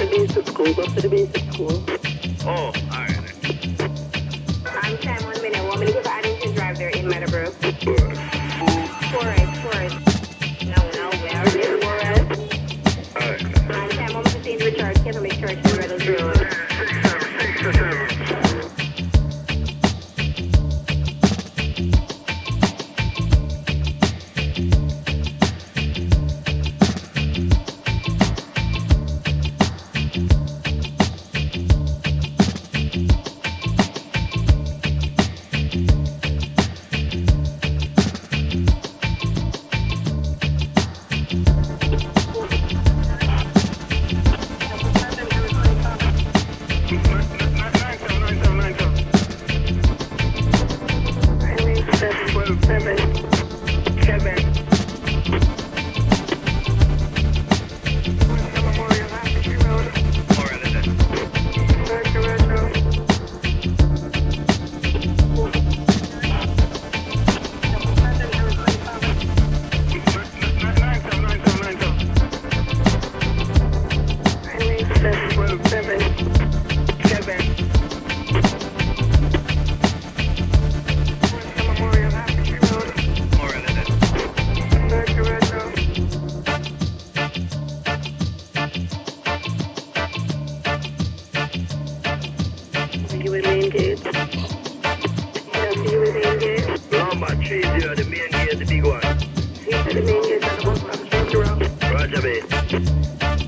basic school. Go to the basic school. Oh, alright. I'm Sam, 1 minute. Want me to go to Addington Drive there in Meadowbrook? Forest. No, where is it? Forest. Alright. I'm Sam, want me to St. Richard's Catholic Church in Reynolds Road. 6 or 7. You were main gate. You were main gate. Number 3 0, the main gate, the big one. You said the main gate and the bus stop. Roger, mate.